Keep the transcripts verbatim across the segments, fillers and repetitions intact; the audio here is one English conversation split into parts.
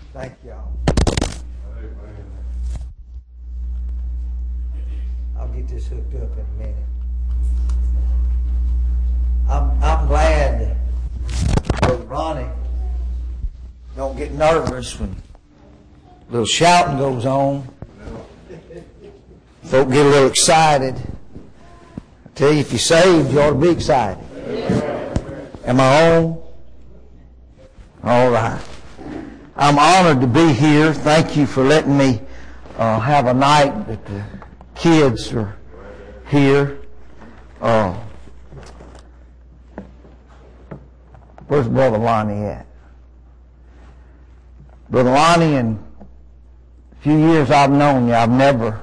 Thank y'all. I'll get this hooked up in a minute. I'm I'm glad Brother Ronnie don't get nervous when a little shouting goes on. Folk get a little excited. I tell you, if you're saved, you ought to be excited. Am I on? All right. I'm honored to be here. Thank you for letting me uh, have a night that the kids are here. Uh, where's Brother Lonnie at? Brother Lonnie, in a few years I've known you, I've never,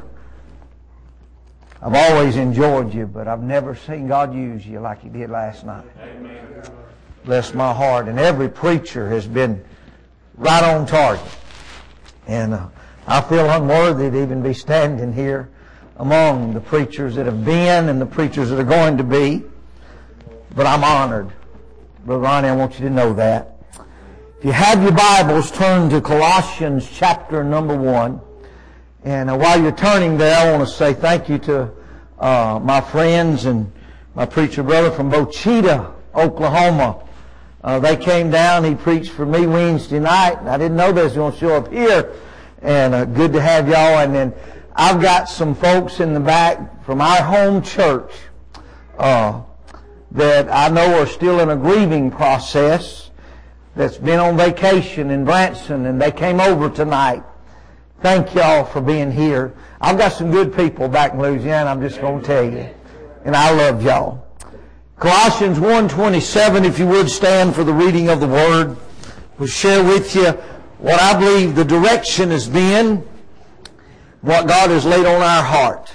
I've always enjoyed you, but I've never seen God use you like He did last night. Amen. Bless my heart. And every preacher has been right on target. And uh, I feel unworthy to even be standing here among the preachers that have been and the preachers that are going to be. But I'm honored. Brother Ronnie, I want you to know that. If you have your Bibles, turn to Colossians chapter number one. And uh, while you're turning there, I want to say thank you to uh, my friends and my preacher brother from Bochita, Oklahoma. Uh, they came down. He preached for me Wednesday night. I didn't know they was going to show up here. And uh, good to have y'all. And then I've got some folks in the back from our home church uh, that I know are still in a grieving process, that's been on vacation in Branson, and they came over tonight. Thank y'all for being here. I've got some good people back in Louisiana, I'm just going to tell you. And I love y'all. Colossians one twenty-seven, if you would stand for the reading of the Word. We'll share with you what I believe the direction has been, what God has laid on our heart.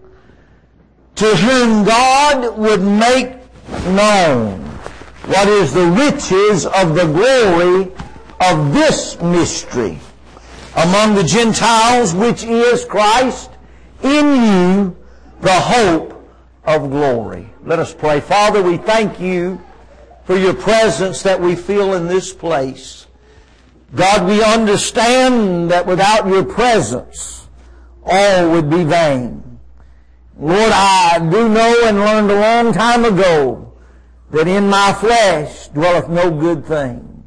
To whom God would make known what is the riches of the glory of this mystery among the Gentiles, which is Christ in you, the hope of glory. Let us pray. Father, we thank you for your presence that we feel in this place. God, we understand that without your presence, all would be vain. Lord, I do know and learned a long time ago that in my flesh dwelleth no good thing.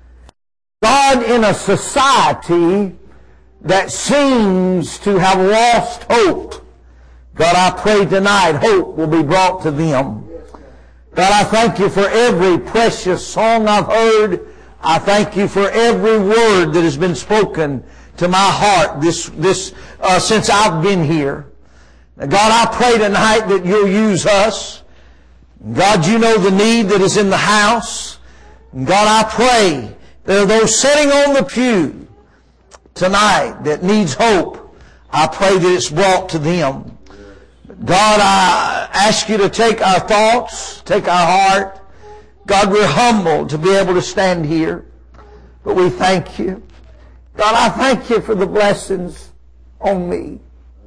God, in a society that seems to have lost hope, God, I pray tonight hope will be brought to them. God, I thank you for every precious song I've heard. I thank you for every word that has been spoken to my heart this, this uh, since I've been here. Now, God, I pray tonight that you'll use us. God, you know the need that is in the house. God, I pray there are those sitting on the pew tonight that needs hope. I pray that it's brought to them. God, I ask you to take our thoughts, take our heart. God, we're humbled to be able to stand here, but we thank you. God, I thank you for the blessings on me.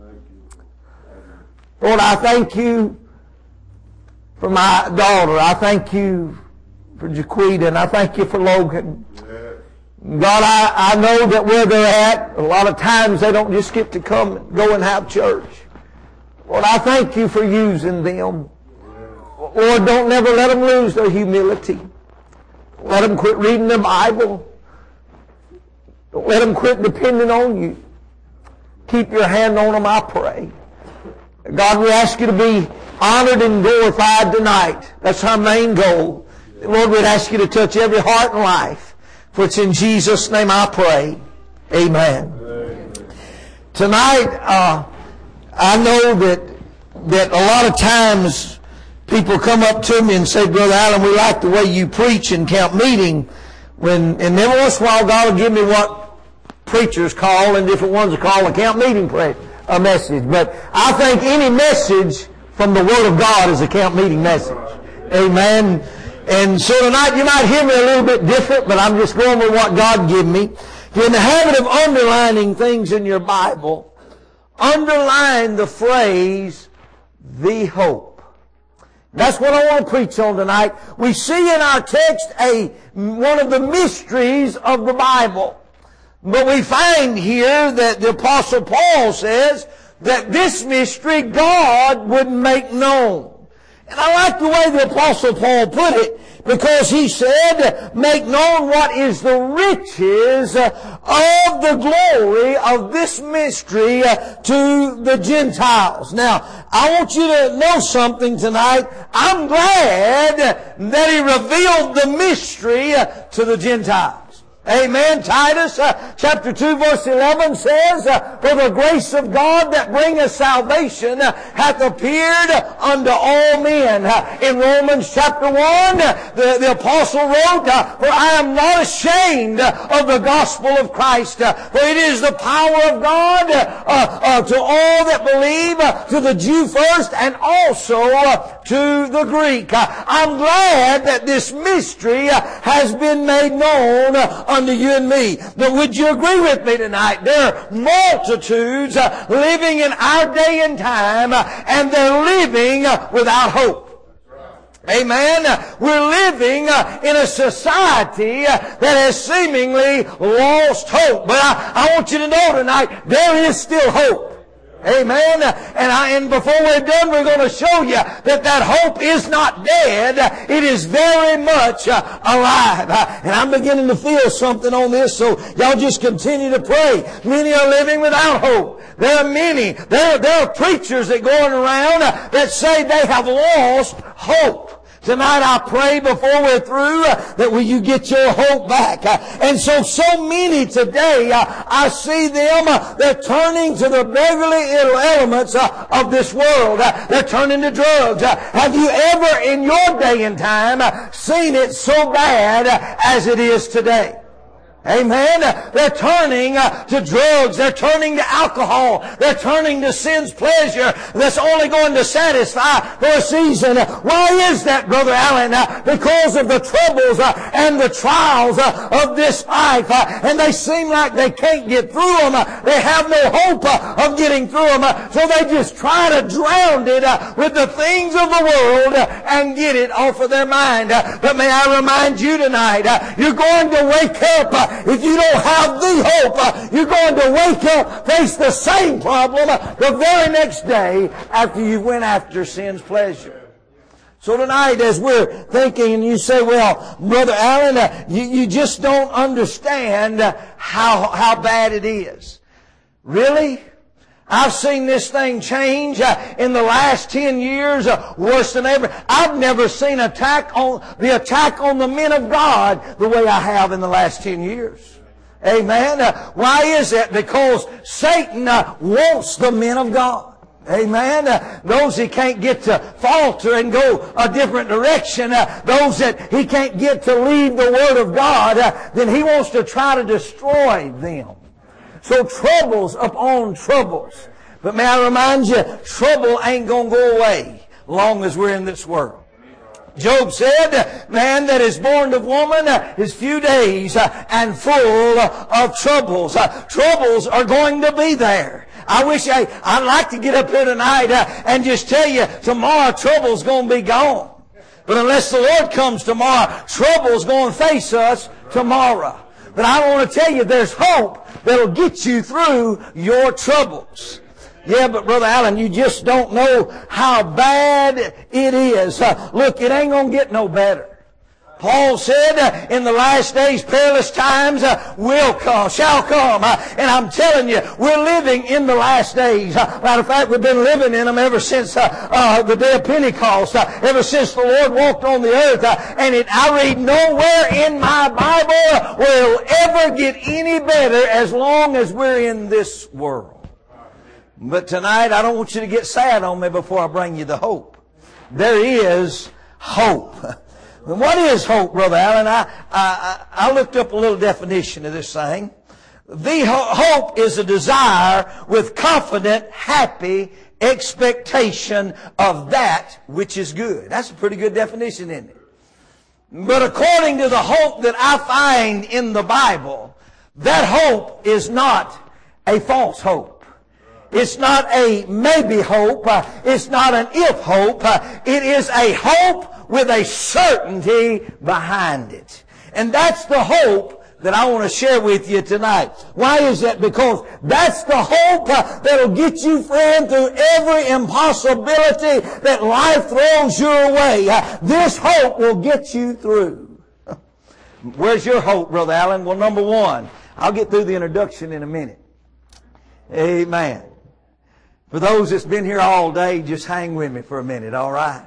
Lord, I thank you for my daughter. I thank you for Jaquita, and I thank you for Logan. God, I, I know that where they're at, a lot of times they don't just get to come and go and have church. Lord, I thank you for using them. Lord, don't never let them lose their humility. Let them quit reading the Bible. Don't let them quit depending on you. Keep your hand on them, I pray. God, we ask you to be honored and glorified tonight. That's our main goal. Lord, we'd ask you to touch every heart and life. For it's in Jesus' name I pray. Amen. Amen. Tonight, uh, I know that that a lot of times people come up to me and say, Brother Allen, we like the way you preach in camp meeting. When, and then once in a while God will give me what preachers call, and different ones will call a camp meeting pray, a message. But I think any message from the Word of God is a camp meeting message. Amen. And so tonight you might hear me a little bit different, but I'm just going with what God gave me. If you're in the habit of underlining things in your Bible, underline the phrase, the hope. That's what I want to preach on tonight. We see in our text a one of the mysteries of the Bible. But we find here that the Apostle Paul says that this mystery God would make known. And I like the way the Apostle Paul put it, because he said, make known what is the riches of the glory of this mystery to the Gentiles. Now, I want you to know something tonight. I'm glad that he revealed the mystery to the Gentiles. Amen. Titus uh, chapter two verse eleven says, uh, for the grace of God that bringeth salvation uh, hath appeared unto all men. Uh, in Romans chapter one, uh, the, the apostle wrote, uh, for I am not ashamed of the gospel of Christ, uh, for it is the power of God uh, uh, to all that believe, uh, to the Jew first, and also uh, to the Greek. Uh, I'm glad that this mystery uh, has been made known uh, unto you and me. But would you agree with me tonight? There are multitudes uh, living in our day and time, uh, and they're living uh, without hope. Amen. We're living uh, in a society uh, that has seemingly lost hope. But I, I want you to know tonight, there is still hope. Amen. And, I, and before we're done, we're going to show you that that hope is not dead. It is very much uh, alive. Uh, and I'm beginning to feel something on this, so y'all just continue to pray. Many are living without hope. There are many. There, there are preachers that going around uh, that say they have lost hope. Tonight I pray before we're through uh, that will you get your hope back. Uh, and so, so many today, uh, I see them, uh, they're turning to the beggarly elements uh, of this world. Uh, they're turning to drugs. Uh, have you ever in your day and time uh, seen it so bad uh, as it is today? Amen. They're turning uh, to drugs. They're turning to alcohol. They're turning to sin's pleasure that's only going to satisfy for a season. Why is that, Brother Allen? Uh, because of the troubles uh, and the trials uh, of this life. Uh, and they seem like they can't get through them. Uh, they have no hope uh, of getting through them. Uh, so they just try to drown it uh, with the things of the world uh, and get it off of their mind. Uh, but may I remind you tonight, uh, you're going to wake up uh, if you don't have the hope, uh, you're going to wake up, face the same problem uh, the very next day after you went after sin's pleasure. So tonight, as we're thinking, and you say, well, Brother Allen, uh, you, you just don't understand uh, how, how bad it is. Really? I've seen this thing change uh, in the last ten years uh, worse than ever. I've never seen attack on the attack on the men of God the way I have in the last ten years. Amen. Uh, why is that? Because Satan uh, wants the men of God. Amen. Uh, those he can't get to falter and go a different direction, uh, those that he can't get to leave the Word of God, uh, then he wants to try to destroy them. So troubles upon troubles. But may I remind you, trouble ain't going to go away long as we're in this world. Job said, man that is born of woman is few days and full of troubles. Troubles are going to be there. I wish I, I'd like to get up here tonight and just tell you tomorrow trouble's going to be gone. But unless the Lord comes tomorrow, trouble's going to face us tomorrow. But I want to tell you there's hope that'll get you through your troubles. Yeah, but Brother Allen, you just don't know how bad it is. Uh, look, it ain't going to get no better. Paul said, uh, in the last days, perilous times uh, will come, shall come. Uh, and I'm telling you, we're living in the last days. Uh, matter of fact, we've been living in them ever since uh, uh, the day of Pentecost, uh, ever since the Lord walked on the earth. Uh, and it, I read nowhere in my Bible where it'll ever get any better as long as we're in this world. But tonight, I don't want you to get sad on me before I bring you the hope. There is hope. What is hope, Brother Allen? I, I, I looked up a little definition of this thing. The hope is a desire with confident, happy expectation of that which is good. That's a pretty good definition, isn't it? But according to the hope that I find in the Bible, that hope is not a false hope. It's not a maybe hope. Uh, it's not an if hope. Uh, it is a hope with a certainty behind it. And that's the hope that I want to share with you tonight. Why is that? Because that's the hope uh, that'll get you, friend, through every impossibility that life throws your way. Uh, this hope will get you through. Where's your hope, Brother Allen? Well, number one, I'll get through the introduction in a minute. Amen. For those that's been here all day, just hang with me for a minute, all right?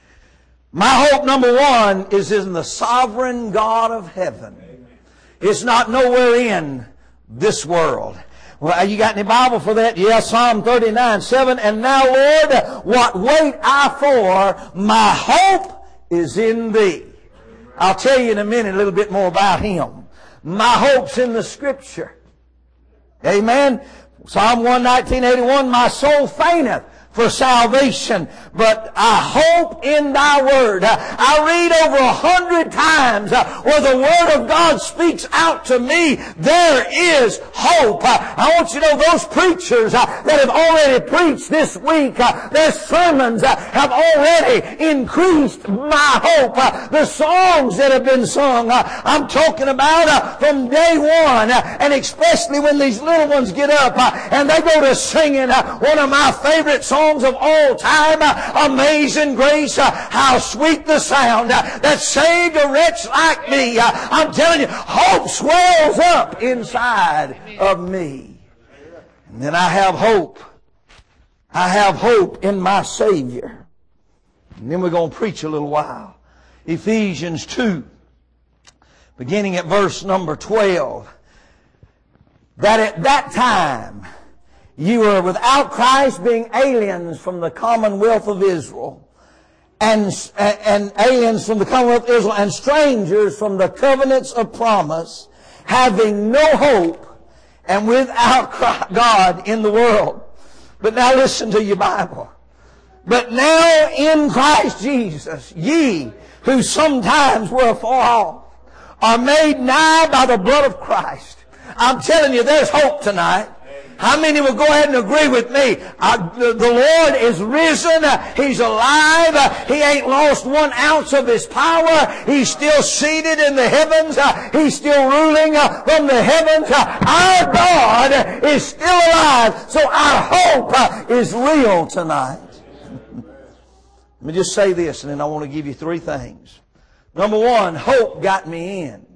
My hope, number one, is in the sovereign God of heaven. It's not nowhere in this world. Well, you got any Bible for that? Yeah, Psalm thirty-nine, seven. And now, Lord, what wait I for? My hope is in Thee. I'll tell you in a minute a little bit more about Him. My hope's in the Scripture. Amen. Psalm one nineteen, eighty-one, my soul fainteth for salvation, but I hope in Thy word. I read over a hundred times where the word of God speaks out to me. There is hope. I want you to know those preachers that have already preached this week, their sermons have already increased my hope. The songs that have been sung, I'm talking about from day one, and especially when these little ones get up and they go to singing one of my favorite songs of all time, Amazing Grace, how sweet the sound that saved a wretch like me. I'm telling you, hope swells up inside of me. And then I have hope. I have hope in my Savior. And then we're going to preach a little while. Ephesians two, beginning at verse number twelve. That at that time you were without Christ, being aliens from the commonwealth of Israel, and, and aliens from the commonwealth of Israel, and strangers from the covenants of promise, having no hope, and without God in the world. But now listen to your Bible. But now in Christ Jesus, ye who sometimes were afar off, are made nigh by the blood of Christ. I'm telling you, there's hope tonight. How many will go ahead and agree with me? Uh, the, the Lord is risen. Uh, He's alive. Uh, he ain't lost one ounce of His power. He's still seated in the heavens. Uh, he's still ruling uh, from the heavens. Uh, our God is still alive. So our hope uh, is real tonight. Let me just say this, and then I want to give you three things. Number one, hope got me in.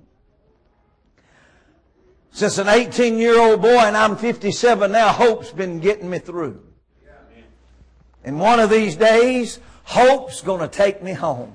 Since an eighteen-year-old boy, and I'm fifty-seven now, hope's been getting me through. And one of these days, hope's going to take me home.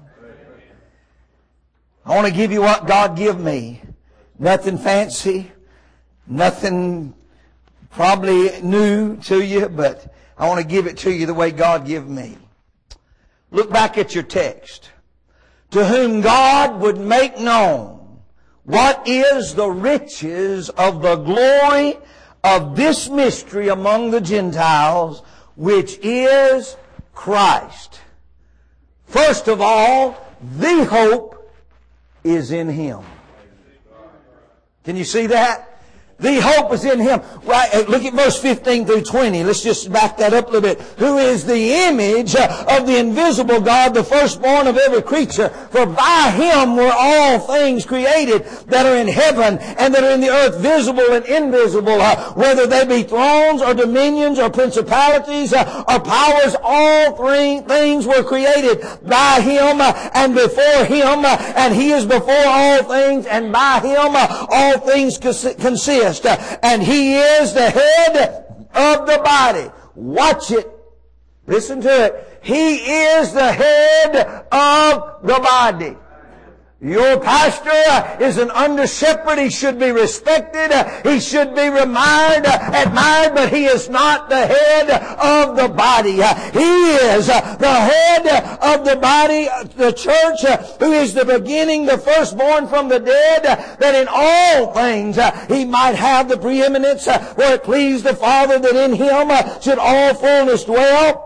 I want to give you what God give me. Nothing fancy, nothing probably new to you, but I want to give it to you the way God give me. Look back at your text. To whom God would make known what is the riches of the glory of this mystery among the Gentiles, which is Christ. First of all, the hope is in Him. Can you see that? The hope is in Him. Right, look at verse fifteen through twenty. Let's just back that up a little bit. Who is the image of the invisible God, the firstborn of every creature? For by Him were all things created that are in heaven and that are in the earth, visible and invisible, uh, whether they be thrones or dominions or principalities uh, or powers. All three things were created by Him uh, and before Him, uh, and He is before all things, and by Him uh, all things consist. And He is the head of the body. Watch it. Listen to it. He is the head of the body. Your pastor is an under shepherd. He should be respected. He should be admired, admired, but he is not the head of the body. He is the head of the body, the church, who is the beginning, the firstborn from the dead, that in all things He might have the preeminence, where it pleased the Father that in Him should all fullness dwell.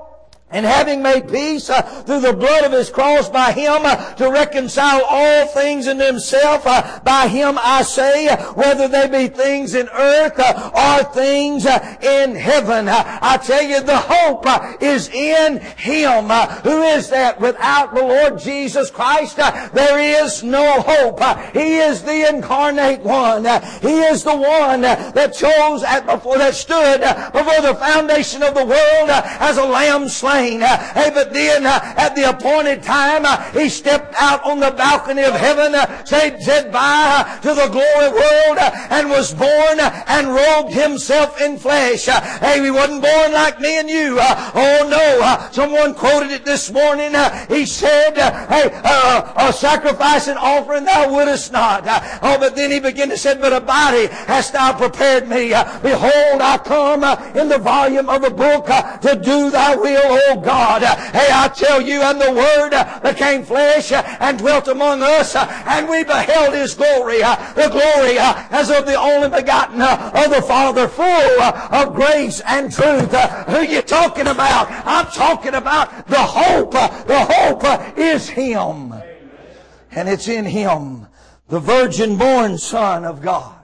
And having made peace uh, through the blood of His cross by Him uh, to reconcile all things unto Himself, uh, by Him I say, uh, whether they be things in earth uh, or things uh, in heaven. Uh, I tell you, the hope uh, is in Him. Uh, who is that? Without the Lord Jesus Christ, uh, there is no hope. Uh, he is the incarnate one. Uh, he is the one uh, that chose at before that stood uh, before the foundation of the world uh, as a lamb slain. Uh, hey, but then uh, at the appointed time, uh, He stepped out on the balcony of heaven, uh, said, said bye uh, to the glory world, uh, and was born uh, and robed Himself in flesh. Uh, hey, He wasn't born like me and you. Uh, oh no, uh, someone quoted it this morning. Uh, he said, uh, hey, uh, a sacrifice and offering thou wouldest not. Uh, oh, but then He began to say, but a body hast thou prepared me. Uh, behold, I come uh, in the volume of the book uh, to do thy will, O Oh God. Hey, I tell you, and the Word became flesh and dwelt among us, and we beheld His glory, the glory as of the only begotten of the Father, full of grace and truth. Who are you talking about? I'm talking about the hope. The hope is Him. And it's in Him, the virgin-born Son of God.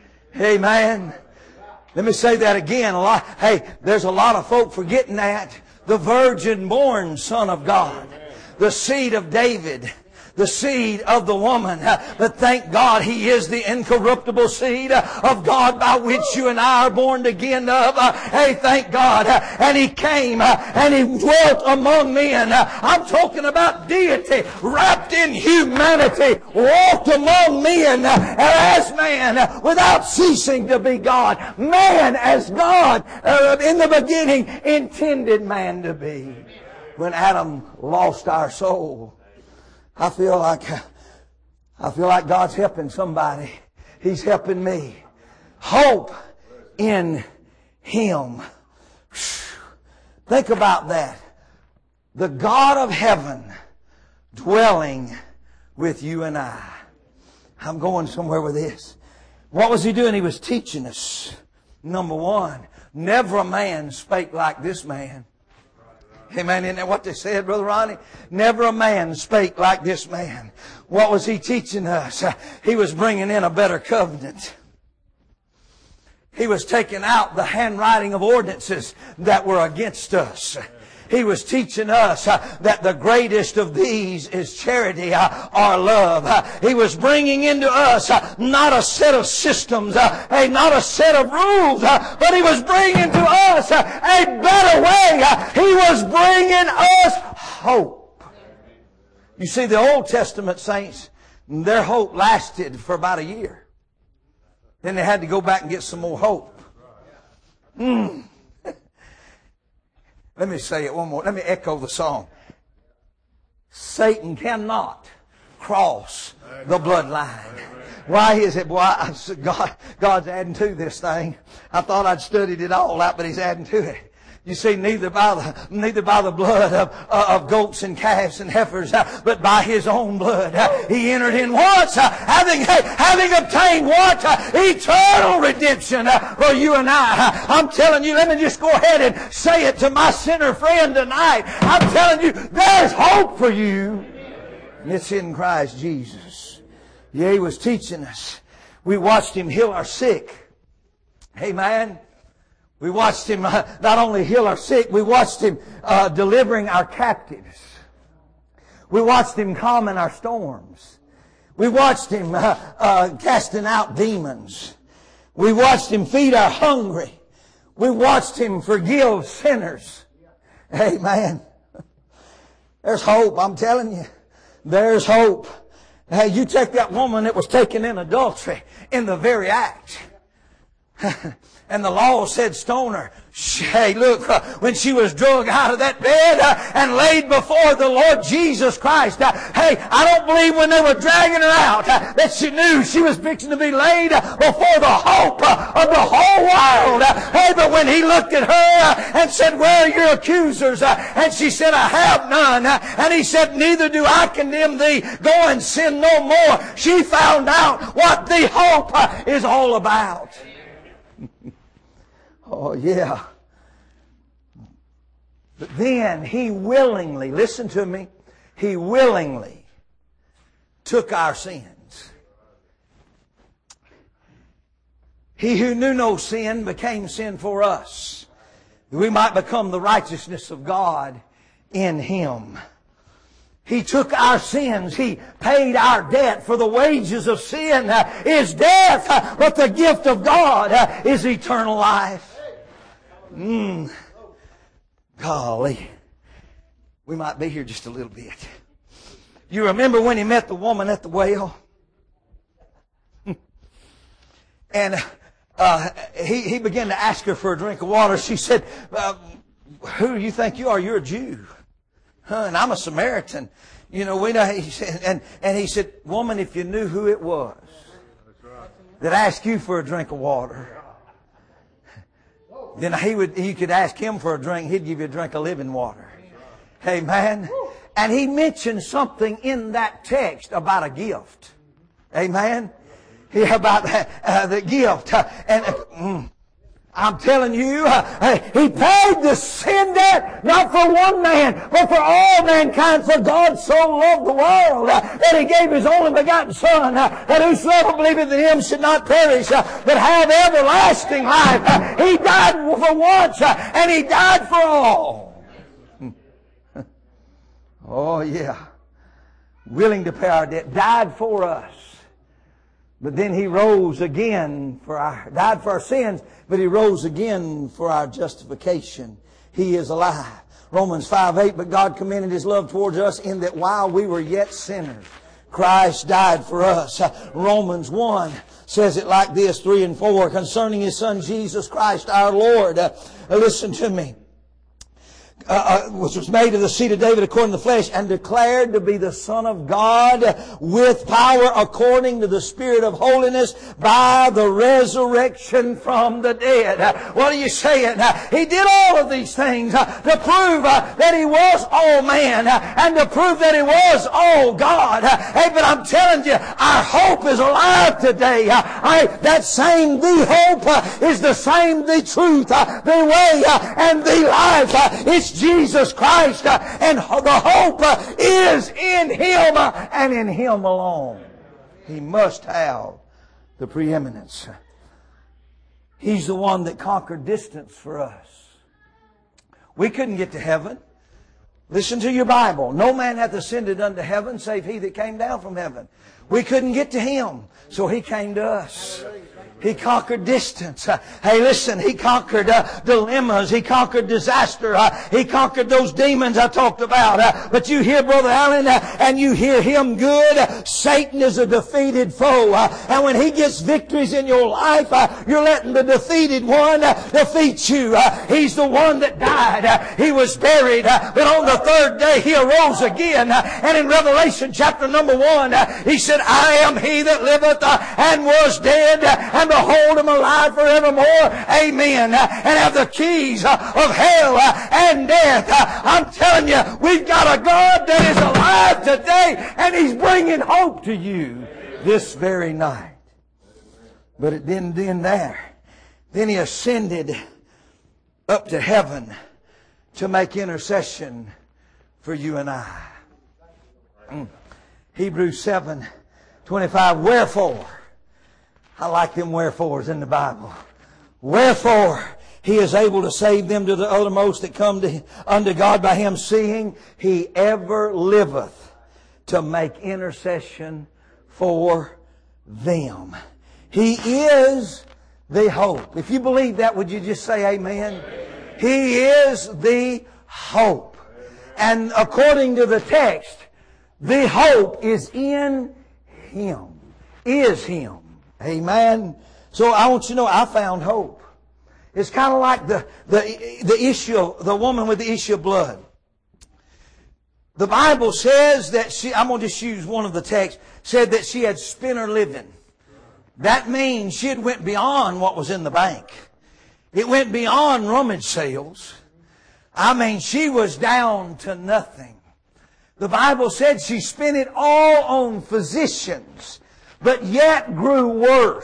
Amen. Let me say that again. A lot. Hey, there's a lot of folk forgetting that. The virgin-born Son of God. The seed of David. The seed of the woman. But thank God He is the incorruptible seed of God by which you and I are born again of. Hey, thank God. And He came and He dwelt among men. I'm talking about deity wrapped in humanity. Walked among men as man without ceasing to be God. Man as God uh, in the beginning intended man to be. When Adam lost our soul, I feel like I feel like God's helping somebody. He's helping me. Hope in Him. Think about that. The God of heaven dwelling with you and I. I'm going somewhere with this. What was He doing? He was teaching us. Number one, never a man spake like this man. Amen. Isn't that what they said, Brother Ronnie? Never a man spake like this man. What was He teaching us? He was bringing in a better covenant. He was taking out the handwriting of ordinances that were against us. He was teaching us uh, that the greatest of these is charity uh, or love. Uh, he was bringing into us uh, not a set of systems, uh, hey, not a set of rules, uh, but He was bringing to us uh, a better way. Uh, he was bringing us hope. You see, the Old Testament saints, their hope lasted for about a year. Then they had to go back and get some more hope. Hmm. Let me say it one more. Let me echo the song. Satan cannot cross the bloodline. Why is it? Boy, I, God, God's adding to this thing. I thought I'd studied it all out, but He's adding to it. You see, neither by the neither by the blood of, uh, of goats and calves and heifers, uh, but by His own blood, uh, He entered in once, uh, having having obtained what? Uh, eternal redemption uh, for you and I. Uh, I'm telling you, let me just go ahead and say it to my sinner friend tonight. I'm telling you, there's hope for you. And it's in Christ Jesus. Yeah, He was teaching us. We watched Him heal our sick. Amen. We watched Him uh, not only heal our sick, we watched Him uh, delivering our captives. We watched Him calming our storms. We watched Him uh, uh, casting out demons. We watched Him feed our hungry. We watched Him forgive sinners. Amen. There's hope, I'm telling you. There's hope. Hey, you take that woman that was taken in adultery in the very act. And the law said stone her. Hey, look, uh, when she was dragged out of that bed uh, and laid before the Lord Jesus Christ. Uh, hey, I don't believe when they were dragging her out uh, that she knew she was fixing to be laid uh, before the hope uh, of the whole world. Uh, hey, but when He looked at her uh, and said, where are your accusers? Uh, and she said, I have none. Uh, and He said, neither do I condemn thee. Go and sin no more. She found out what the hope uh, is all about. Oh, yeah. But then He willingly, listen to me, He willingly took our sins. He who knew no sin became sin for us, that we might become the righteousness of God in Him. He took our sins. He paid our debt. For the wages of sin uh, is death, uh, but the gift of God uh, is eternal life. Mm. Golly. We might be here just a little bit. You remember when He met the woman at the well? And uh, he, he began to ask her for a drink of water. She said, uh, who do you think you are? You're a Jew. Huh, and I'm a Samaritan. You know, we know, he said, and, and he said, woman, if you knew who it was that asked you for a drink of water, then he would, you could ask him for a drink. He'd give you a drink of living water. Amen. And he mentioned something in that text about a gift. Amen. Yeah, about the, uh, the gift. Uh, and uh, mm, I'm telling you, uh, He paid the sin debt, not for one man, but for all mankind. For God so loved the world uh, that He gave His only begotten Son, uh, that whosoever believeth in Him should not perish, uh, but have everlasting life. Uh, he died for once, uh, and He died for all. Oh, yeah. Willing to pay our debt. Died for us. But then He rose again for our, died for our sins, but He rose again for our justification. He is alive. Romans five eight, but God commended His love towards us in that while we were yet sinners, Christ died for us. Uh, Romans one says it like this, three and four, concerning His Son Jesus Christ our Lord. Uh, listen to me. Uh, uh, which was made of the seed of David according to the flesh, and declared to be the Son of God with power according to the Spirit of holiness by the resurrection from the dead. Uh, what are you saying? Uh, he did all of these things uh, to prove uh, that He was all man uh, and to prove that He was all God. Uh, hey, but I'm telling you, our hope is alive today. Uh, I, that same the hope uh, is the same the truth, uh, the way, uh, and the life. Uh, it's Jesus Christ, uh, and the hope uh, is in Him uh, and in Him alone. He must have the preeminence. He's the one that conquered distance for us. We couldn't get to heaven. Listen to your Bible. No man hath ascended unto heaven save He that came down from heaven. We couldn't get to Him, so He came to us. He conquered distance. Uh, hey, listen, He conquered uh, dilemmas. He conquered disaster. Uh, he conquered those demons I talked about. Uh, but you hear Brother Allen, uh, and you hear him good. Uh, Satan is a defeated foe. Uh, and when he gets victories in your life, uh, you're letting the defeated one uh, defeat you. Uh, he's the one that died. Uh, he was buried. Uh, but on the third day, He arose again. Uh, and in Revelation chapter number one, uh, He said, I am He that liveth uh, and was dead. Uh, and behold, I'm alive forevermore. Amen. And have the keys of hell and death. I'm telling you, we've got a God that is alive today, and He's bringing hope to you this very night. But it didn't end there. Then He ascended up to heaven to make intercession for you and I. Mm. Hebrews seven twenty-five. Wherefore, I like them wherefores in the Bible. Wherefore, He is able to save them to the uttermost that come to, unto God by Him, seeing He ever liveth to make intercession for them. He is the hope. If you believe that, would you just say amen? Amen. He is the hope. And according to the text, the hope is in Him. Is Him. Amen. So I want you to know, I found hope. It's kind of like the, the, the issue of the woman with the issue of blood. The Bible says that she, I'm going to just use one of the texts, said that she had spent her living. That means she had went beyond what was in the bank. It went beyond rummage sales. I mean, she was down to nothing. The Bible said she spent it all on physicians, but yet grew worse.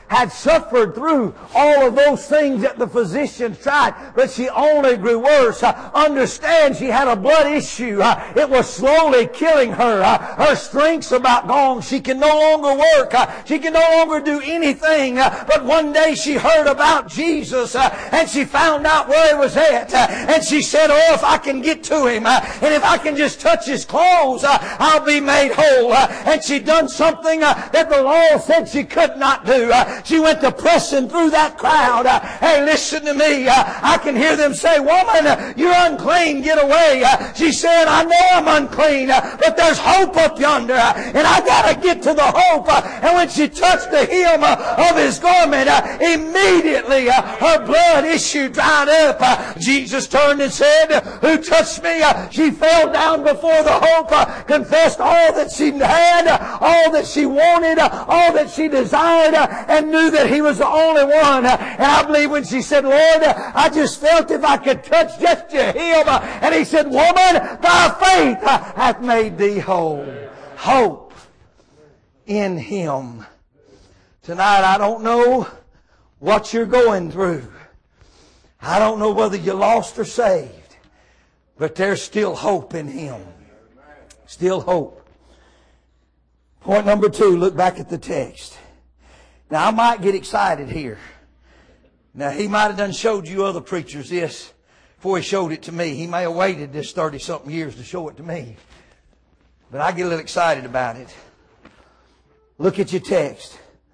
had suffered through all of those things that the physicians tried, but she only grew worse. Uh, understand, she had a blood issue. Uh, it was slowly killing her. Uh, her strength's about gone. She can no longer work. Uh, she can no longer do anything. Uh, but one day she heard about Jesus, uh, and she found out where He was at. Uh, and she said, oh, if I can get to Him, uh, and if I can just touch His clothes, uh, I'll be made whole. Uh, and she done something uh, that the law said she could not do. Uh, she went to pressing through that crowd. Uh, hey, listen to me. Uh, I can hear them say, woman, uh, you're unclean. Get away. Uh, she said, I know I'm unclean, uh, but there's hope up yonder, uh, and I got to get to the hope. Uh, and when she touched the hem uh, of His garment, uh, immediately uh, her blood issue dried up. Uh, Jesus turned and said, who touched me? Uh, she fell down before the hope, uh, confessed all that she had, uh, all that she wanted, uh, all that she desired, uh, and knew that He was the only one. Uh, and I believe when she said, Lord, uh, I just felt if I could touch just your hem. Uh, and He said, woman, thy faith uh, hath made thee whole. Hope in Him. Tonight, I don't know what you're going through. I don't know whether you're lost or saved, but there's still hope in Him. Still hope. Point number two, look back at the text. Now, I might get excited here. Now, he might have done showed you other preachers this before he showed it to me. He may have waited this thirty-something years to show it to me. But I get a little excited about it. Look at your text.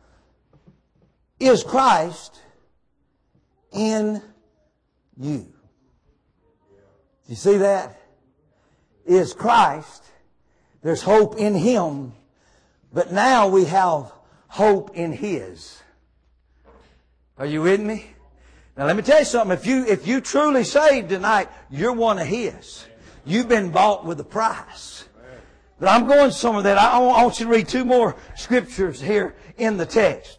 Is Christ in you? You see that? Is Christ. There's hope in Him. But now we have hope in His. Are you with me? Now let me tell you something. If you, if you truly saved tonight, you're one of His. You've been bought with a price. But I'm going somewhere that I, I want you to read two more scriptures here in the text.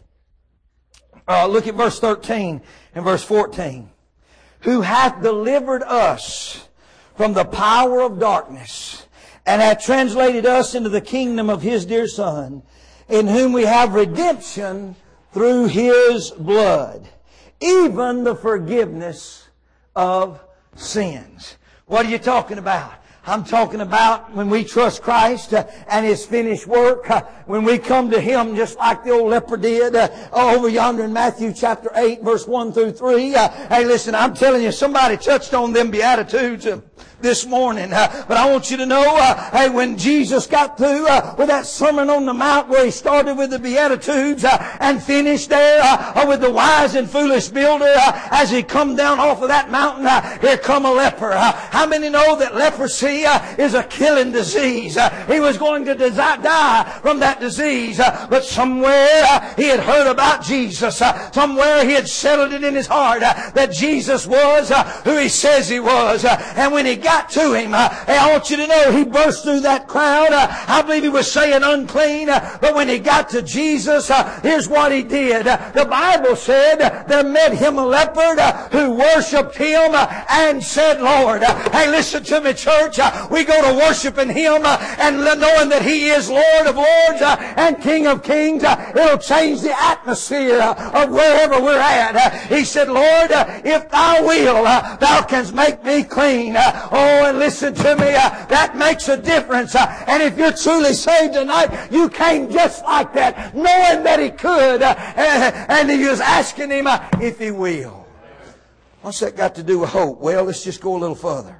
Uh, look at verse thirteen and verse fourteen. Who hath delivered us from the power of darkness and hath translated us into the kingdom of His dear Son, in whom we have redemption through His blood, even the forgiveness of sins. What are you talking about? I'm talking about when we trust Christ uh, and His finished work, uh, when we come to Him just like the old leper did uh, over yonder in Matthew chapter eight, verse one through three. Uh, hey, listen, I'm telling you, somebody touched on them Beatitudes uh, this morning. Uh, but I want you to know, uh, hey, when Jesus got through uh, with that Sermon on the Mount where He started with the Beatitudes uh, and finished there uh, with the wise and foolish builder, uh, as He come down off of that mountain, uh, here come a leper. Uh, how many know that leprosy uh, is a killing disease? Uh, he was going to desi- die from that disease, uh, but somewhere uh, he had heard about Jesus. Uh, somewhere he had settled it in his heart uh, that Jesus was uh, who He says He was. Uh, and when he got to Him, uh, hey, I want you to know, he burst through that crowd. Uh, I believe he was saying unclean, uh, but when he got to Jesus, uh, here's what he did. Uh, the Bible said uh, there met him a leper uh, who worshiped Him uh, and said, Lord. Uh, hey, listen to me, church. Uh, we go to worshiping Him uh, and knowing that He is Lord of Lords uh, and King of Kings. Uh, it'll change the atmosphere uh, of wherever we're at. Uh, he said, Lord, uh, if Thou will, uh, Thou canst make me clean. Uh, oh, and listen to me. Uh, that makes a difference. Uh, and if you're truly saved tonight, you came just like that, knowing that He could. Uh, and He was asking Him uh, if He will. What's that got to do with hope? Well, let's just go a little further.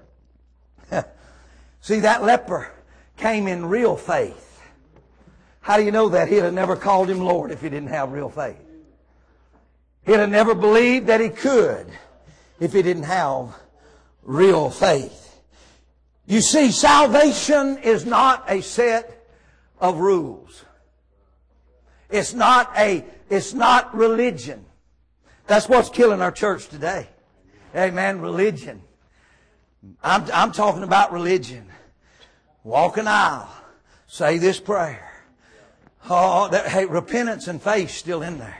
See, that leper came in real faith. How do you know that? He'd have never called Him Lord if he didn't have real faith. He'd have never believed that he could if he didn't have real faith. You see, salvation is not a set of rules. It's not a, it's not religion. That's what's killing our church today. Amen. Religion. I'm, I'm talking about religion. Walk an aisle. Say this prayer. Oh, that, hey, repentance and faith still in there.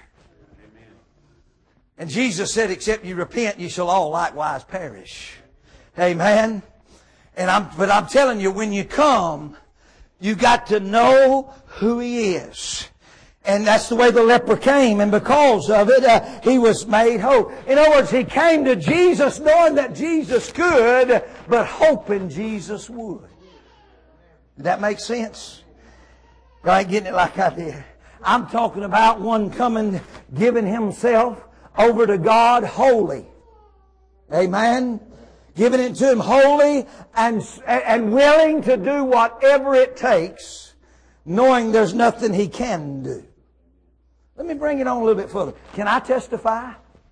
And Jesus said, except you repent, you shall all likewise perish. Amen. And I'm, but I'm telling you, when you come, you got to know who He is. And that's the way the leper came. And because of it, uh, he was made whole. In other words, he came to Jesus knowing that Jesus could, but hoping Jesus would. Did that make sense? You ain't getting it like I did. I'm talking about one coming, giving himself over to God wholly. Amen? Giving it to Him wholly and, and willing to do whatever it takes, knowing there's nothing He can do. Let me bring it on a little bit further. Can I testify?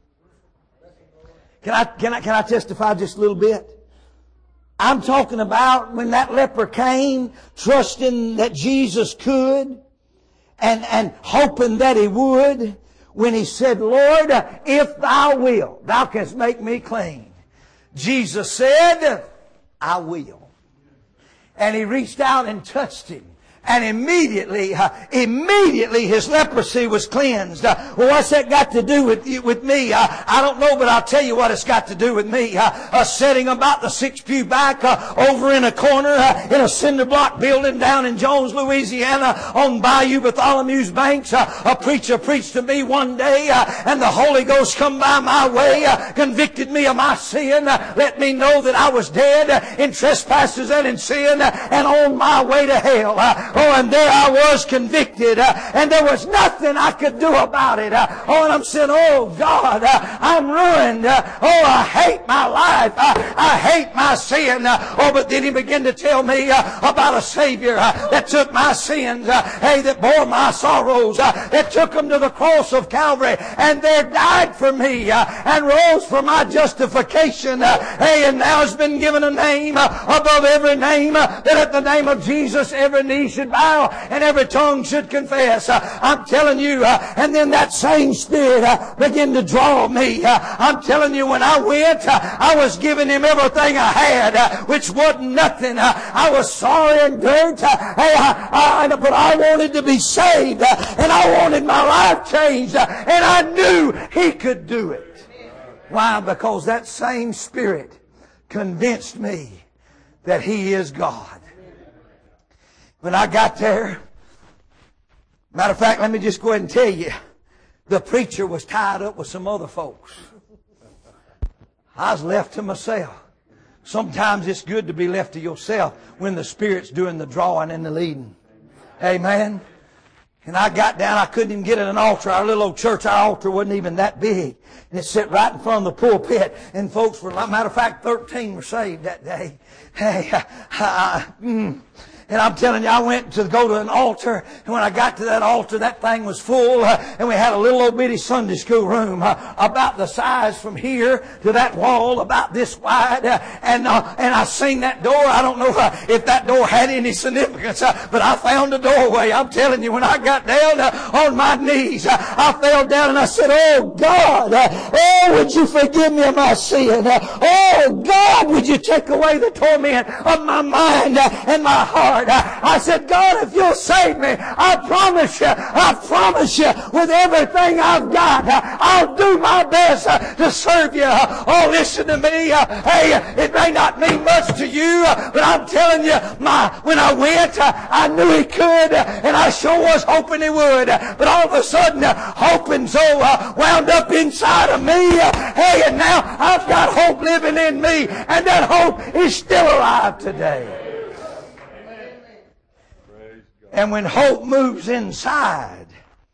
Can I, can I, can I testify just a little bit? I'm talking about when that leper came, trusting that Jesus could, and, and hoping that He would, when he said, Lord, if Thou will, Thou canst make me clean. Jesus said, I will. And he reached out and touched him. And immediately, uh, immediately his leprosy was cleansed. Uh, well, what's that got to do with with me? Uh, I don't know, but I'll tell you what it's got to do with me. Uh, uh, sitting about the sixth pew back uh, over in a corner uh, in a cinder block building down in Jones, Louisiana, on Bayou Bartholomew's banks, uh, a preacher preached to me one day, uh, and the Holy Ghost come by my way, uh, convicted me of my sin, uh, let me know that I was dead uh, in trespasses and in sin, uh, and on my way to hell. Uh, Oh, and there I was convicted, uh, and there was nothing I could do about it. Uh, oh, and I'm saying, oh, God, uh, I'm ruined. Uh, oh, I hate my life. Uh, I hate my sin. Uh, oh, but then he began to tell me uh, about a Savior uh, that took my sins, uh, hey, that bore my sorrows, uh, that took them to the cross of Calvary, and there died for me, uh, and rose for my justification. Uh, hey, and now has been given a name uh, above every name, uh, that at the name of Jesus every knee should bow and every tongue should confess. Uh, I'm telling you, uh, and then that same Spirit uh, began to draw me. Uh, I'm telling you, when I went, uh, I was giving Him everything I had, uh, which wasn't nothing. Uh, I was sorry and dirt, uh, hey, I, I, but I wanted to be saved, uh, and I wanted my life changed, uh, and I knew He could do it. Why? Because that same Spirit convinced me that He is God. When I got there, matter of fact, let me just go ahead and tell you, the preacher was tied up with some other folks. I was left to myself. Sometimes it's good to be left to yourself when the Spirit's doing the drawing and the leading. Amen. And I got down, I couldn't even get at an altar. Our little old church, our altar wasn't even that big. And it sat right in front of the pulpit. And folks were, matter of fact, thirteen were saved that day. Hey, I, I, mm. And I'm telling you, I went to go to an altar, and when I got to that altar, that thing was full, uh, and we had a little old bitty Sunday school room, uh, about the size from here to that wall, about this wide, uh, and uh, and I seen that door. I don't know uh, if that door had any significance, uh, but I found a doorway. I'm telling you, when I got down uh, on my knees, uh, I fell down and I said, oh God, uh, oh would you forgive me of my sin? Uh, oh God, would you take away the torment of my mind uh, and my heart? I said, God, if you'll save me, I promise you, I promise you, with everything I've got, I'll do my best to serve you. Oh, listen to me. Hey, it may not mean much to you, but I'm telling you, my when I went, I knew He could, and I sure was hoping He would. But all of a sudden, hoping so wound up inside of me. Hey, and now I've got hope living in me, and that hope is still alive today. And when hope moves inside,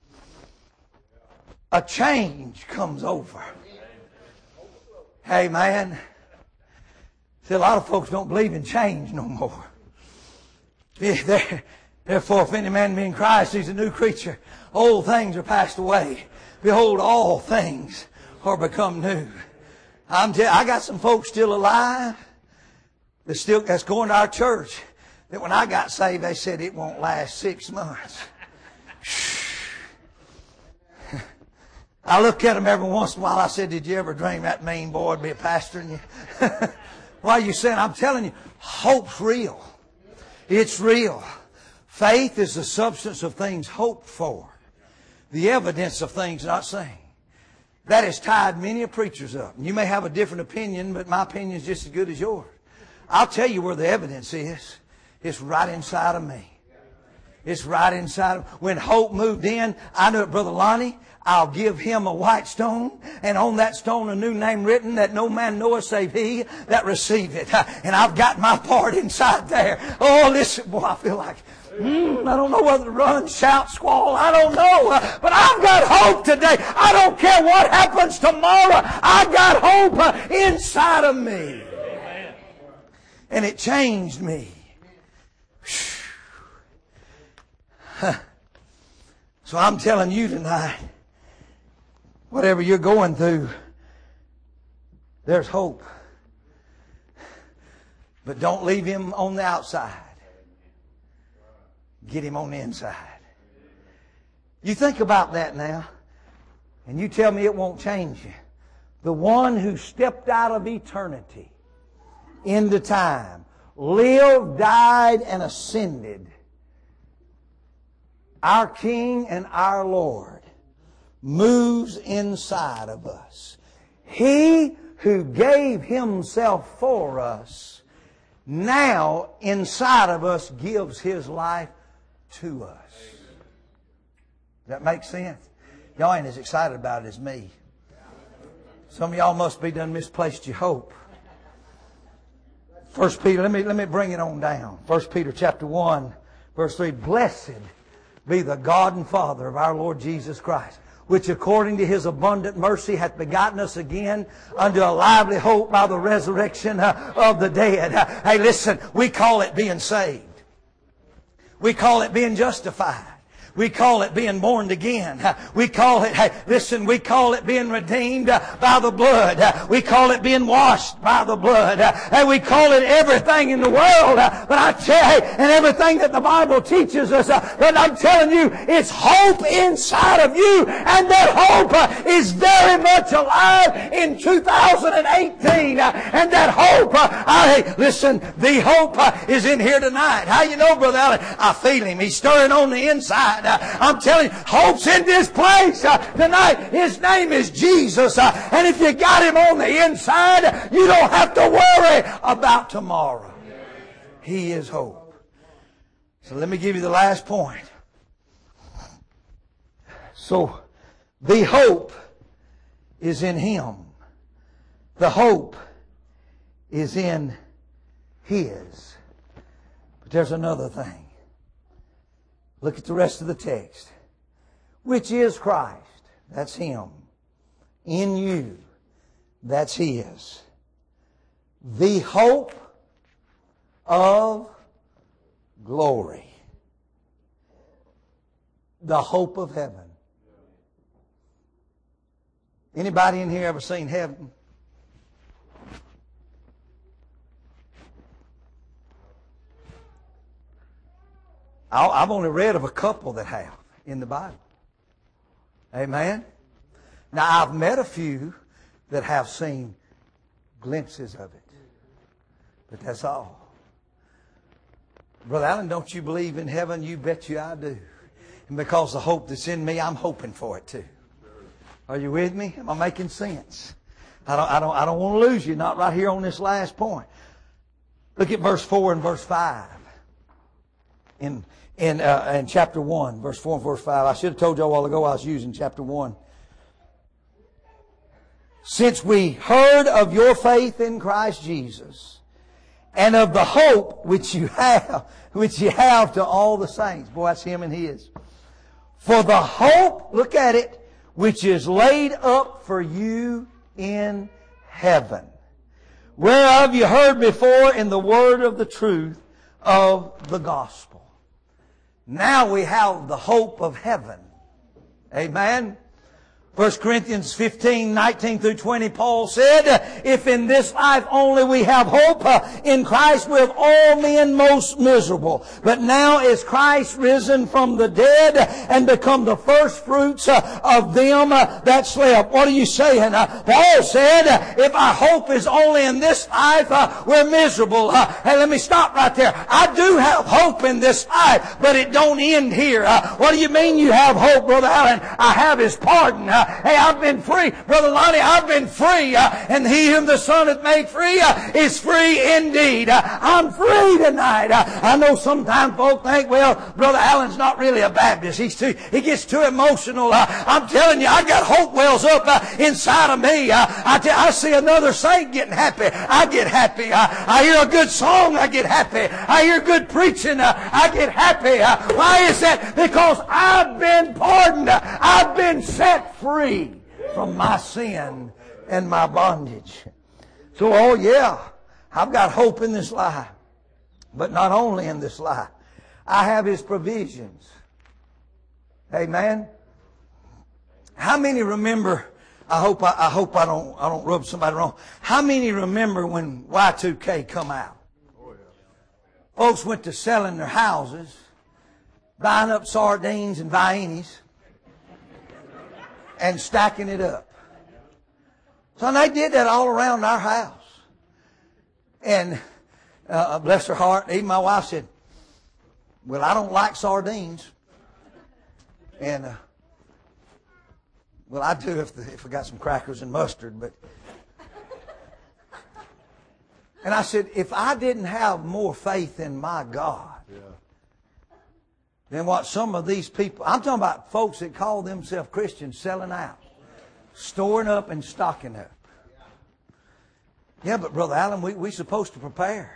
a change comes over. Hey, man. See, a lot of folks don't believe in change no more. Therefore, if any man be in Christ, he's a new creature. Old things are passed away. Behold, all things are become new. I'm tell- I got some folks still alive that still that's going to our church. That when I got saved, they said it won't last six months. I look at them every once in a while. I said, did you ever dream that mean boy would be a pastor in you? Why are you saying? I'm telling you, hope's real. It's real. Faith is the substance of things hoped for, the evidence of things not seen. That has tied many of preachers up. You may have a different opinion, but my opinion is just as good as yours. I'll tell you where the evidence is. It's right inside of me. It's right inside of him. When hope moved in, I knew it, Brother Lonnie. I'll give him a white stone, and on that stone a new name written, that no man knoweth save he that received it. And I've got my part inside there. Oh, listen, boy, I feel like, mm, I don't know whether to run, shout, squall. I don't know. Uh, but I've got hope today. I don't care what happens tomorrow. I've got hope uh, inside of me. Amen. And it changed me. So I'm telling you tonight, whatever you're going through, there's hope. But don't leave him on the outside. Get him on the inside. You think about that now, and you tell me it won't change you. The one who stepped out of eternity into time, lived, died, and ascended, our King and our Lord, moves inside of us. He who gave himself for us, now inside of us gives his life to us. Does that make sense? Y'all ain't as excited about it as me. Some of y'all must be done misplaced your hope. First Peter, let me, let me bring it on down. First Peter chapter one, verse three. Blessed be the God and Father of our Lord Jesus Christ, which according to His abundant mercy hath begotten us again unto a lively hope by the resurrection uh, of the dead. Uh, hey, listen, we call it being saved. We call it being justified. We call it being born again. We call it, hey, listen, we call it being redeemed by the blood. We call it being washed by the blood. And we call it everything in the world. But I tell you, and everything that the Bible teaches us, but I'm telling you, it's hope inside of you. And that hope is very much alive in two thousand eighteen. And that hope, I, listen, the hope is in here tonight. How you know, Brother Allen? I feel Him. He's stirring on the inside. Uh, I'm telling you, hope's in this place uh, tonight. His name is Jesus. Uh, and if you got Him on the inside, you don't have to worry about tomorrow. He is hope. So let me give you the last point. So the hope is in Him. The hope is in His. But there's another thing. Look at the rest of the text. Which is Christ. That's Him. In you. That's His. The hope of glory. The hope of heaven. Anybody in here ever seen heaven? I've only read of a couple that have in the Bible. Amen? Now, I've met a few that have seen glimpses of it. But that's all. Brother Allen, don't you believe in heaven? You bet you I do. And because the hope that's in me, I'm hoping for it too. Are you with me? Am I making sense? I don't, I don't, I don't want to lose you, not right here on this last point. Look at verse four and verse five. In In, uh, in chapter one, verse four and verse five. I should have told you a while ago I was using chapter one. Since we heard of your faith in Christ Jesus and of the hope which you have, which you have to all the saints. Boy, that's Him and His. For the hope, look at it, which is laid up for you in heaven, whereof you heard before in the word of the truth of the gospel. Now we have the hope of heaven. Amen. First Corinthians fifteen, nineteen through twenty, Paul said, if in this life only we have hope, uh, in Christ we're all men most miserable. But now is Christ risen from the dead and become the first fruits uh, of them uh, that slept. What are you saying? Uh, Paul said, uh, if our hope is only in this life, uh, we're miserable. Uh, hey, let me stop right there. I do have hope in this life, but it don't end here. Uh, what do you mean you have hope, Brother Allen? I have His pardon. Uh, Uh, hey, I've been free. Brother Lonnie, I've been free. Uh, and he whom the Son hath made free uh, is free indeed. Uh, I'm free tonight. Uh, I know sometimes folk think, well, Brother Allen's not really a Baptist. He's too, he gets too emotional. Uh, I'm telling you, I got hope wells up uh, inside of me. Uh, I, tell, I see another saint getting happy. I get happy. Uh, I hear a good song. I get happy. I hear good preaching. Uh, I get happy. Uh, why is that? Because I've been pardoned. I've been set free from my sin and my bondage. So, oh yeah, I've got hope in this life. But not only in this life. I have His provisions. Amen. How many remember, I hope I, I hope I don't I don't rub somebody wrong. How many remember when Y two K come out? Folks went to selling their houses, buying up sardines and viennies, and stacking it up. So they did that all around our house. And uh, bless her heart, even my wife said, well, I don't like sardines. And, uh, well, I do if, the, if I got some crackers and mustard, but... And I said, if I didn't have more faith in my God yeah. than what some of these people, I'm talking about folks that call themselves Christians selling out, storing up and stocking up. Yeah, but Brother Allen, we, we're supposed to prepare.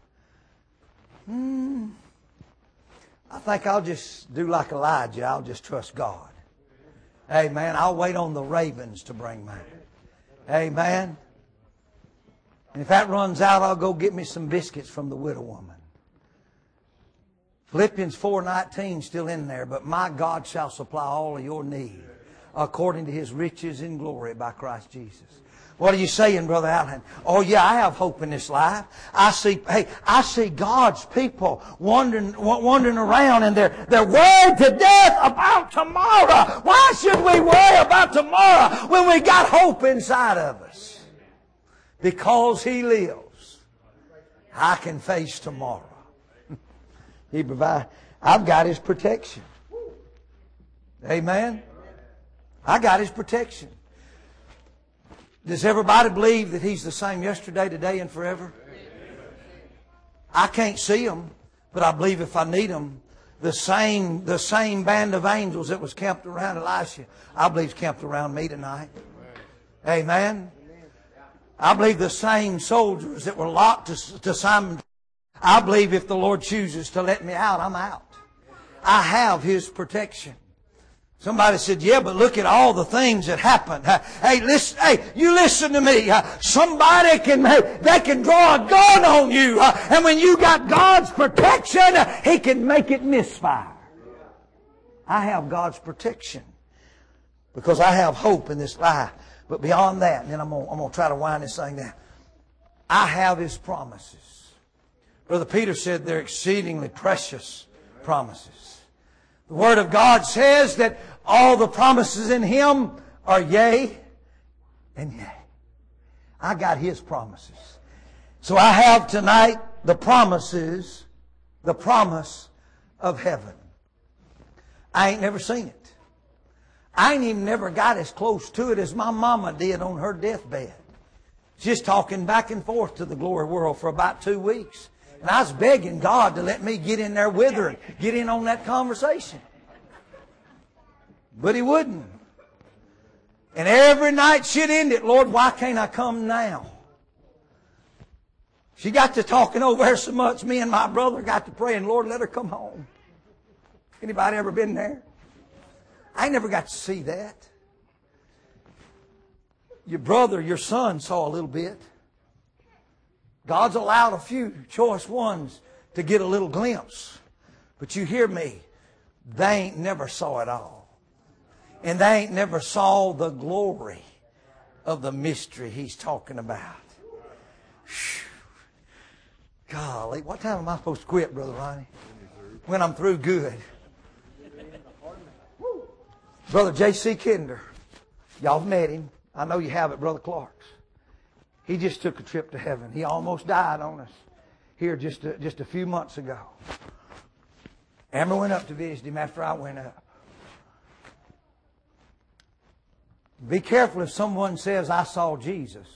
Hmm. I think I'll just do like Elijah. I'll just trust God. Amen. I'll wait on the ravens to bring mine. Amen. And if that runs out, I'll go get me some biscuits from the widow woman. Philippians four nineteen still in there. But my God shall supply all of your need according to His riches in glory by Christ Jesus. What are you saying, Brother Allen? Oh yeah, I have hope in this life. I see, hey, I see God's people wandering, wandering around and they're, they're worried to death about tomorrow. Why should we worry about tomorrow when we got hope inside of us? Because He lives, I can face tomorrow. He provide. I've got His protection. Amen. I got His protection. Does everybody believe that He's the same yesterday, today, and forever? I can't see Him, but I believe if I need Him, the same the same band of angels that was camped around Elisha, I believe is camped around me tonight. Amen. I believe the same soldiers that were locked to, to Simon, I believe if the Lord chooses to let me out, I'm out. I have His protection. Somebody said, yeah, but look at all the things that happened. Hey, listen, hey, you listen to me. Somebody can make, they can draw a gun on you. And when you got God's protection, He can make it misfire. I have God's protection because I have hope in this life. But beyond that, and then I'm going I'm going to try to wind this thing down. I have His promises. Brother Peter said they're exceedingly precious promises. The Word of God says that all the promises in Him are yea and yea. I got His promises. So I have tonight the promises, the promise of heaven. I ain't never seen it. I ain't even never got as close to it as my mama did on her deathbed. Just talking back and forth to the glory world for about two weeks. And I was begging God to let me get in there with her and get in on that conversation. But He wouldn't. And every night she'd end it, Lord, why can't I come now? She got to talking over her so much, me and my brother got to praying, Lord, let her come home. Anybody ever been there? I never got to see that. Your brother, your son saw a little bit. God's allowed a few choice ones to get a little glimpse. But you hear me, they ain't never saw it all. And they ain't never saw the glory of the mystery He's talking about. Whew. Golly, what time am I supposed to quit, Brother Ronnie? When I'm through good. Brother J C Kinder, y'all have met him. I know you have at Brother Clark's. He just took a trip to heaven. He almost died on us here just a, just a few months ago. Amber went up to visit him after I went up. Be careful if someone says, I saw Jesus,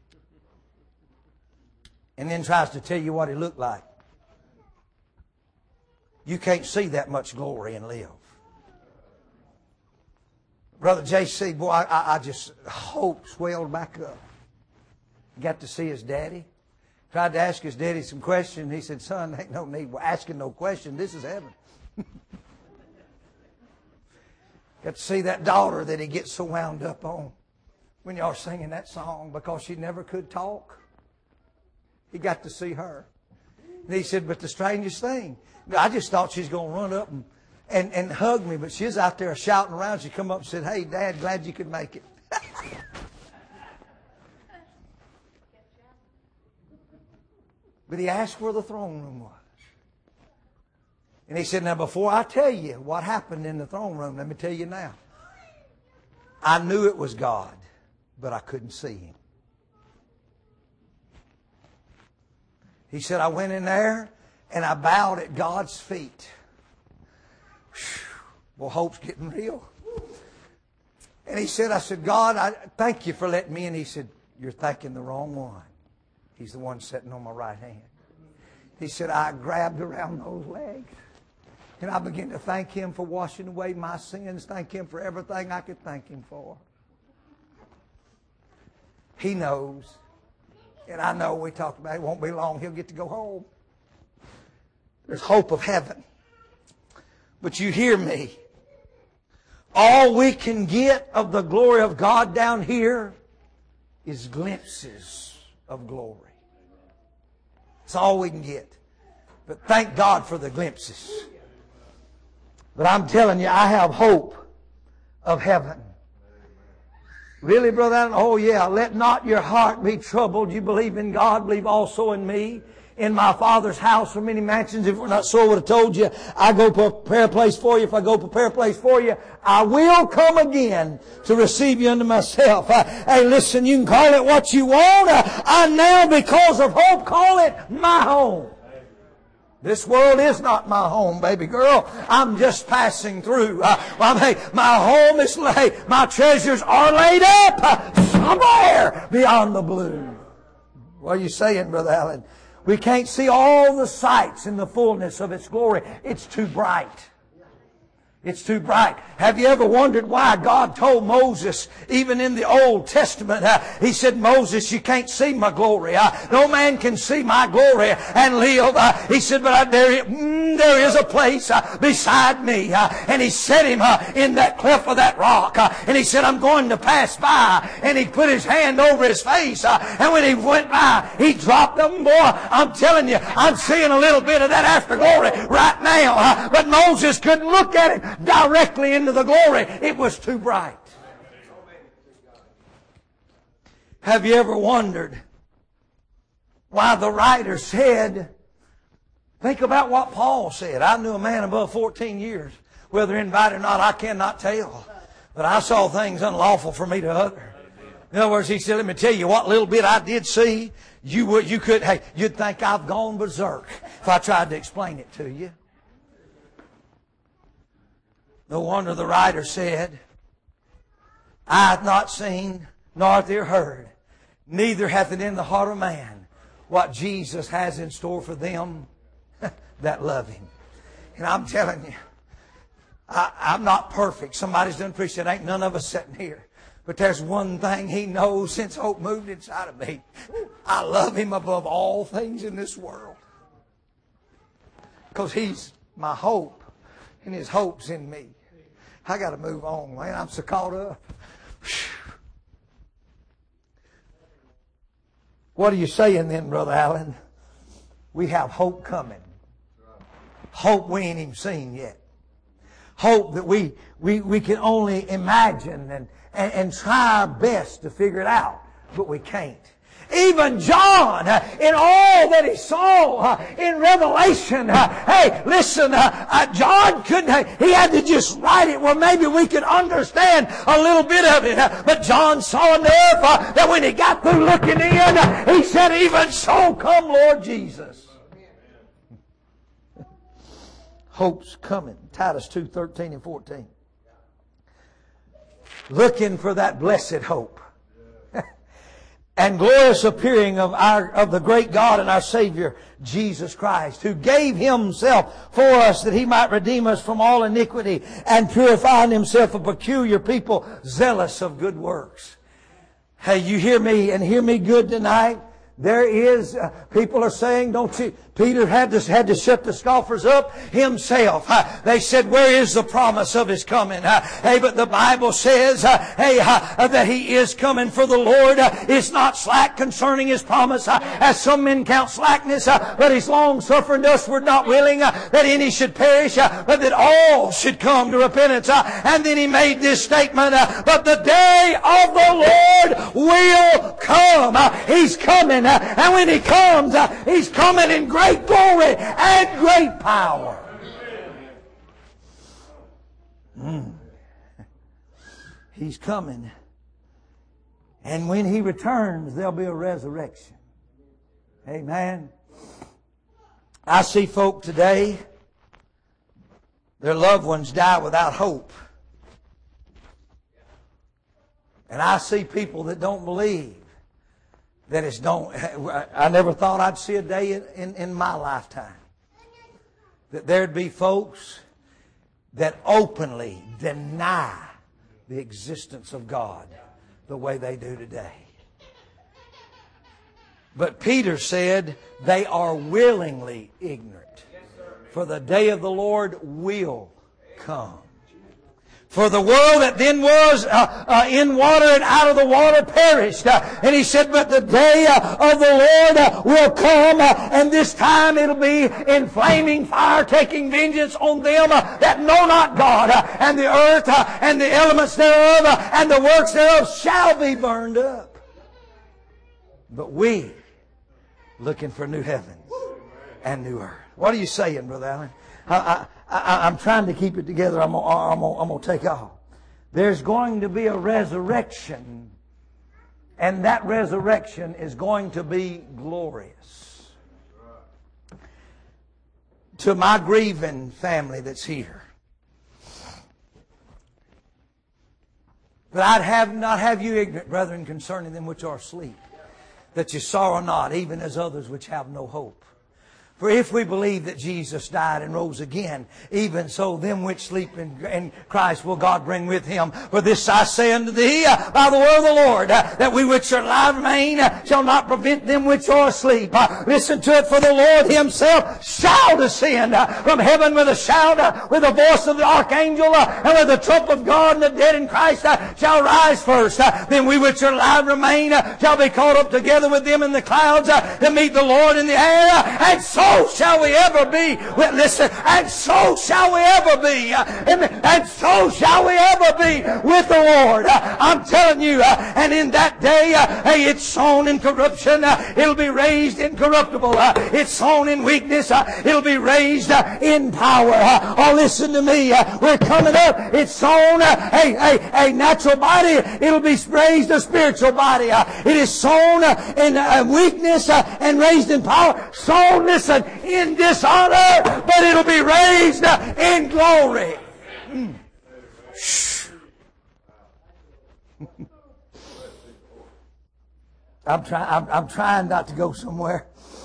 and then tries to tell you what he looked like. You can't see that much glory and live. Brother J C, boy, I, I just, hope swelled back up. Got to see his daddy. Tried to ask his daddy some questions. He said, son, ain't no need for asking no question. This is heaven. Got to see that daughter that he gets so wound up on when y'all singing that song because she never could talk. He got to see her. And he said, but the strangest thing, I just thought she's going to run up and, and, and hug me, but she's out there shouting around. She come up and said, hey, Dad, glad you could make it. But he asked where the throne room was. And he said, now before I tell you what happened in the throne room, let me tell you now. I knew it was God, but I couldn't see Him. He said, I went in there and I bowed at God's feet. Whew. Well, hope's getting real. And he said, I said, God, I thank you for letting me in. He said, you're thanking the wrong one. He's the one sitting on my right hand. He said, I grabbed around those legs. And I began to thank Him for washing away my sins. Thank Him for everything I could thank Him for. He knows. And I know we talked about it. It won't be long. He'll get to go home. There's hope of heaven. But you hear me. All we can get of the glory of God down here is glimpses of glory. It's all we can get. But thank God for the glimpses. But I'm telling you, I have hope of heaven. Really, Brother Allen? Oh, yeah. Let not your heart be troubled. You believe in God, believe also in me. In my Father's house are many mansions. If it were not so, I would have told you, I go prepare a place for you. If I go prepare a place for you, I will come again to receive you unto myself. Uh, hey, listen, you can call it what you want. Uh, I now, because of hope, call it my home. This world is not my home, baby girl. I'm just passing through. Uh, well, hey, my home is laid. My treasures are laid up uh, somewhere beyond the blue. What are you saying, Brother Allen? We can't see all the sights in the fullness of its glory. It's too bright. It's too bright. Have you ever wondered why God told Moses, even in the Old Testament, uh, He said, Moses, you can't see my glory. Uh, no man can see my glory and live. Uh, he said, but uh, there, mm, there is a place uh, beside me. Uh, and He set him uh, in that cleft of that rock. Uh, and He said, I'm going to pass by. And He put His hand over his face. Uh, and when He went by, He dropped them. Boy, I'm telling you, I'm seeing a little bit of that after glory right now. Uh, but Moses couldn't look at it directly into the glory. It was too bright. Have you ever wondered why the writer said, think about what Paul said. I knew a man above fourteen years. Whether invited or not, I cannot tell. But I saw things unlawful for me to utter. In other words, he said, let me tell you what little bit I did see, you would, you could, hey, you'd think I've gone berserk if I tried to explain it to you. No wonder the writer said, I have not seen, nor hath ear heard, neither hath it in the heart of man what Jesus has in store for them that love Him. And I'm telling you, I, I'm not perfect. Somebody's done preached it. Ain't none of us sitting here. But there's one thing He knows since hope moved inside of me. I love Him above all things in this world. Because He's my hope, and His hope's in me. I got to move on, man. I'm so caught up. What are you saying then, Brother Allen? We have hope coming. Hope we ain't even seen yet. Hope that we, we, we can only imagine and, and, and try our best to figure it out, but we can't. Even John, uh, in all that he saw uh, in Revelation, uh, hey, listen, uh, uh, John couldn't, uh, he had to just write it where maybe we could understand a little bit of it. Uh, but John saw enough uh, that when he got through looking in, uh, he said, even so come Lord Jesus. Hope's coming. Titus two, thirteen and fourteen. looking for that blessed hope and glorious appearing of our of the great God and our Savior, Jesus Christ, who gave Himself for us that He might redeem us from all iniquity and purify in Himself a peculiar people zealous of good works. Hey, you hear me and hear me good tonight? There is, uh, people are saying, don't you, Peter had to, had to shut the scoffers up himself. Uh, they said, where is the promise of His coming? Uh, hey, but the Bible says, uh, hey, uh, that He is coming, for the Lord uh, is not slack concerning His promise, uh, as some men count slackness, uh, but He's long suffering to us. We're not willing uh, that any should perish, uh, but that all should come to repentance. Uh, and then He made this statement, uh, but the day of the Lord will come. Uh, he's coming. Uh, and when He comes, uh, He's coming in great glory and great power. Mm. He's coming. And when He returns, there'll be a resurrection. Amen. I see folk today, their loved ones die without hope. And I see people that don't believe that it's don't. I never thought I'd see a day in, in, in my lifetime that there'd be folks that openly deny the existence of God the way they do today. But Peter said they are willingly ignorant, for the day of the Lord will come. For the world that then was uh, uh, in water and out of the water perished. Uh, and He said, but the day uh, of the Lord uh, will come, uh, and this time it'll be in flaming fire, taking vengeance on them uh, that know not God. Uh, and the earth uh, and the elements thereof uh, and the works thereof shall be burned up. But we, looking for new heavens and new earth. What are you saying, Brother Allen? I, I, I, I'm trying to keep it together. I'm gonna, I'm gonna, I'm gonna take off. There's going to be a resurrection, and that resurrection is going to be glorious. To my grieving family that's here, but I'd have not have you ignorant, brethren, concerning them which are asleep, that you sorrow not, even as others which have no hope. For if we believe that Jesus died and rose again, even so them which sleep in, in Christ will God bring with Him. For this I say unto thee, uh, by the word of the Lord, uh, that we which are alive remain uh, shall not prevent them which are asleep. Uh, listen to it, for the Lord Himself shall descend uh, from heaven with a shout, uh, with the voice of the archangel, uh, and with the trump of God, and the dead in Christ uh, shall rise first. Uh, then we which are alive remain uh, shall be caught up together with them in the clouds uh, to meet the Lord in the air, uh, and so So shall we ever be. Well, listen, and so shall we ever be. Uh, and so shall we ever be with the Lord. Uh, I'm telling you, uh, and in that day, uh, hey, it's sown in corruption. Uh, it'll be raised incorruptible. Uh, it's sown in weakness. Uh, it'll be raised uh, in power. Uh, oh, listen to me. Uh, we're coming up. It's sown uh, a, a, a natural body. It'll be raised a spiritual body. Uh, it is sown uh, in uh, weakness uh, and raised in power. Sown, listen, in dishonor, but it'll be raised in glory. Mm. I'm trying. I'm, I'm trying not to go somewhere.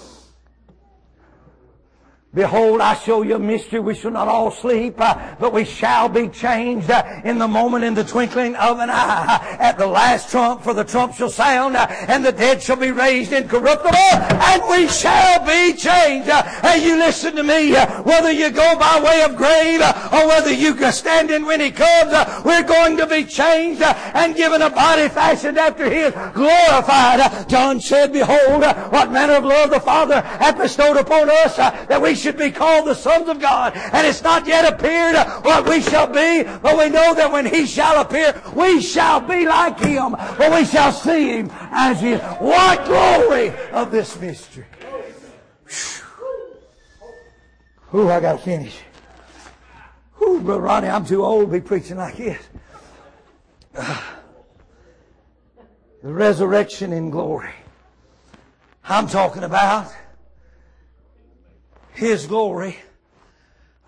Behold, I show you a mystery. We shall not all sleep, uh, but we shall be changed uh, in the moment, in the twinkling of an eye. Uh, at the last trump, for the trump shall sound, uh, and the dead shall be raised incorruptible, and we shall be changed. Uh, hey, you listen to me. Uh, whether you go by way of grave, uh, or whether you can stand in when He comes, uh, we're going to be changed uh, and given a body fashioned after His, glorified. Uh, John said, behold, uh, what manner of love the Father hath bestowed upon us, uh, that we should be called the sons of God. And it's not yet appeared what we shall be, but we know that when He shall appear, we shall be like Him, for we shall see Him as He is. What glory of this mystery. Ooh, I got to finish. Ooh, Brother Ronnie, I'm too old to be preaching like this. Uh, the resurrection in glory. I'm talking about His glory, our changed glory, and in His glory.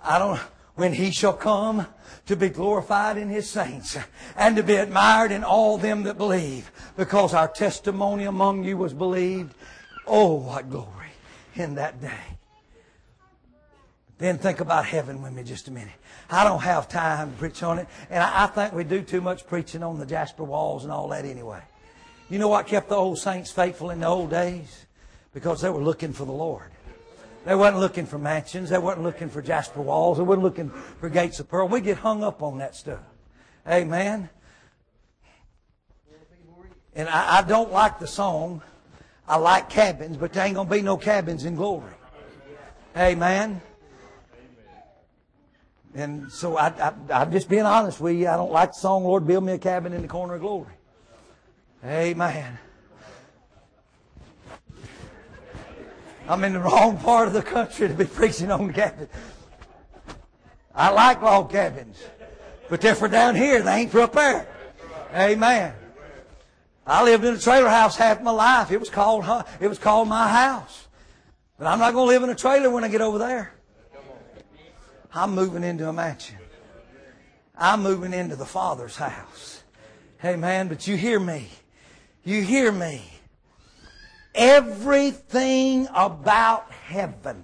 I don't, when He shall come to be glorified in His saints and to be admired in all them that believe, because our testimony among you was believed. Oh, what glory in that day. Then think about heaven with me just a minute. I don't have time to preach on it. And I, I think we do too much preaching on the jasper walls and all that anyway. You know what kept the old saints faithful in the old days? Because they were looking for the Lord. They wasn't looking for mansions. They wasn't looking for jasper walls. They wasn't looking for gates of pearl. We get hung up on that stuff. Amen. And I, I don't like the song, I like cabins, but there ain't going to be no cabins in glory. Amen. And so I, I, I'm just being honest with you. I don't like the song, Lord, build me a cabin in the corner of glory. Amen. I'm in the wrong part of the country to be preaching on cabins. I like log cabins, but they're for down here. They ain't for up there. Amen. I lived in a trailer house half my life. It was called, it was called my house. But I'm not going to live in a trailer when I get over there. I'm moving into a mansion. I'm moving into the Father's house. Amen. But you hear me. You hear me. Everything about heaven.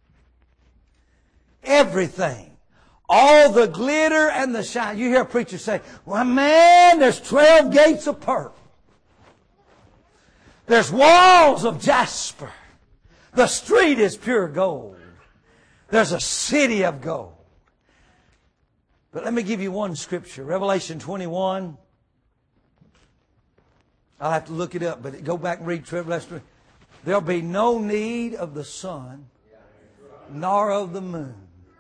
Everything. All the glitter and the shine. You hear a preacher say, well, man, there's twelve gates of pearl. There's walls of jasper. The street is pure gold. There's a city of gold. But let me give you one scripture. Revelation twenty-one. I'll have to look it up, but go back and read Revelation. There'll be no need of the sun, nor of the moon.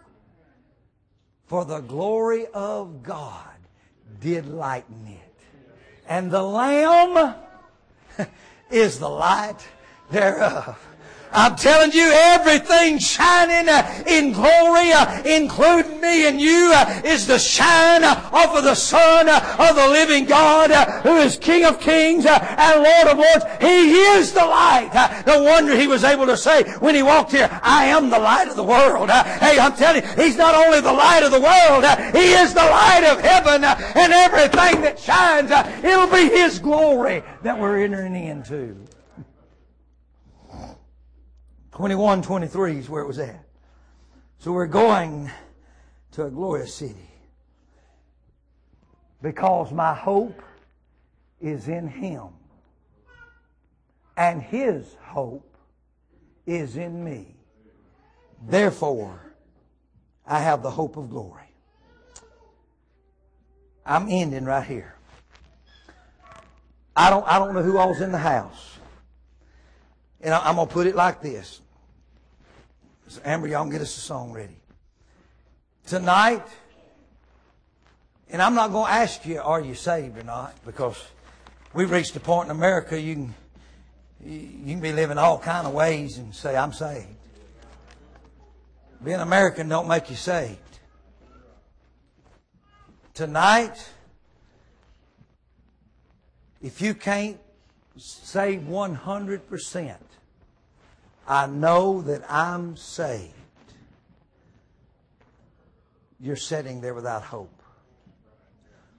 For the glory of God did lighten it. And the Lamb is the light thereof. I'm telling you, everything shining uh, in glory, uh, including me and you, uh, is the shine uh, off of the Son uh, of the living God, uh, who is King of kings uh, and Lord of lords. He is the light. Uh, no wonder He was able to say when He walked here, I am the light of the world. Uh, hey, I'm telling you, He's not only the light of the world, uh, He is the light of heaven, uh, and everything that shines, uh, it'll be His glory that we're entering into. twenty-one, twenty-three is where it was at. So we're going to a glorious city. Because my hope is in Him. And His hope is in me. Therefore, I have the hope of glory. I'm ending right here. I don't, I don't know who all's in the house. And I'm going to put it like this. So Amber, y'all can get us a song ready. Tonight, and I'm not going to ask you, are you saved or not? Because we've reached a point in America you can, you can be living all kind of ways and say, I'm saved. Being American don't make you saved. Tonight, if you can't say one hundred percent, I know that I'm saved, you're sitting there without hope.